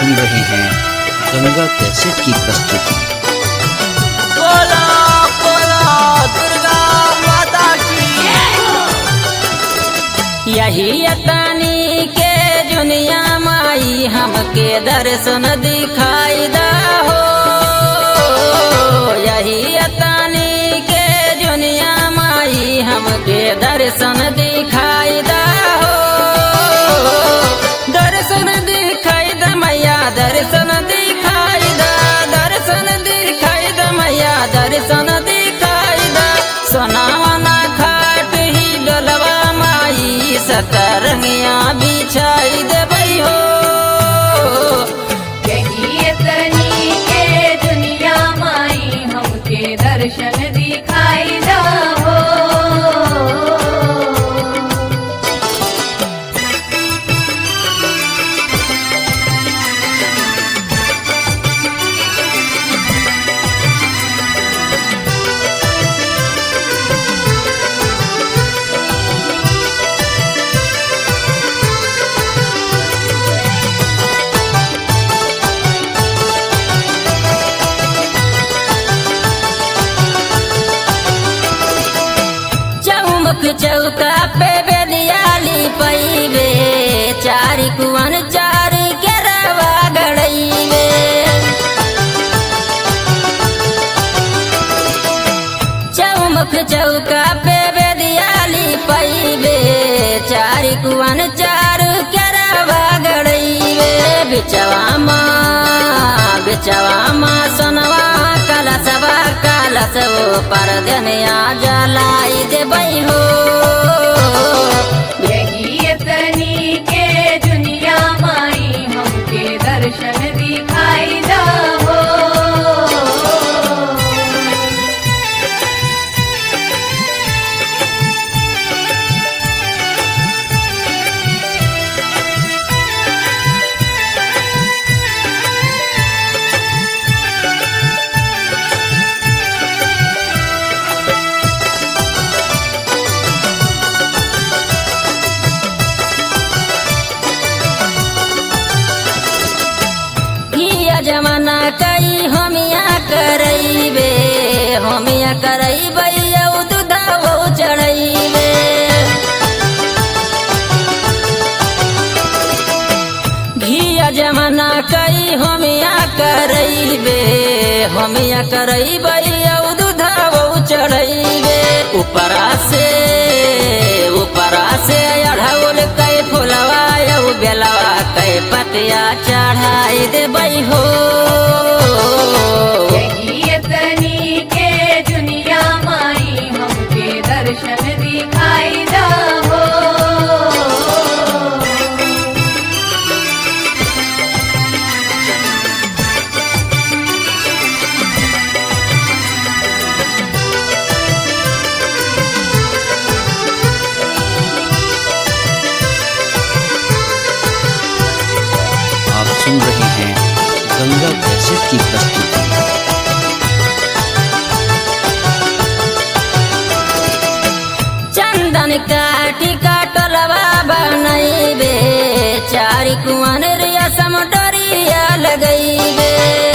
सुन रहे हैं गंगा कैसेट की प्रस्तुति। बोलो बोलो दुर्गा माता की। यही तानी के दुनिया माई हमके दर्शन दिखाई दा हो। यही तानी के दुनिया माई हमके दर्शन दिखाई दा हो। दर्शन दिखाई दा मैया दर्शन दिखाई दा। दर्शन दिखाई दा मैया दर्शन दिखाई दा। सोनावना खाट ही डोलवा माई सतरंगिया बिछाई देबई हो। यही तनी के दुनिया माई हमके दर्शन दिखाई दा हो। चौका पे बेलियाली पैबे चारी कुवन चार के रवा गड़ैबे। चौमुख चौका पे बेलियाली पैबे चारी कुवन चार के रवा गड़ैबे। बिचवा माँ सोनवा कलशवा कलश पर दनिया जलाई देबई हो। यही तनी के दुनिया माई हमके दर्शन दिखाई दा हो। जमाना कई होमिया करैबे होमिया करैबे दूधो चढ़ैबे। घिया जमाना कई होमिया करैबे होमिया करैबे दूधो चढ़ैबे। ऊपरा से अढ़ौल कई फुलवा बेलवा कई पतिया चढ़ाई देबई हो। यही तनी के दुनिया माई हमके दर्शन दिखाई दा हो। आप सुन रहे हैं गंगा कैसेट की प्रस्तुति। चंदन काठी काटलवा बनैबे चारी कुवन रेशम डोरिया लगैबे।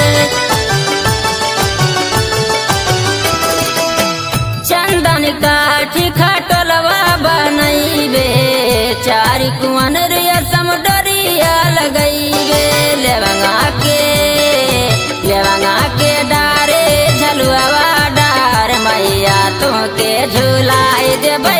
चंदन काठी काटलवा बनैबे चारी कुवन रेशम डोरिया लगैबे। लेवंगा के डारे झलुआ डार मैया तुमके झुलाई देबई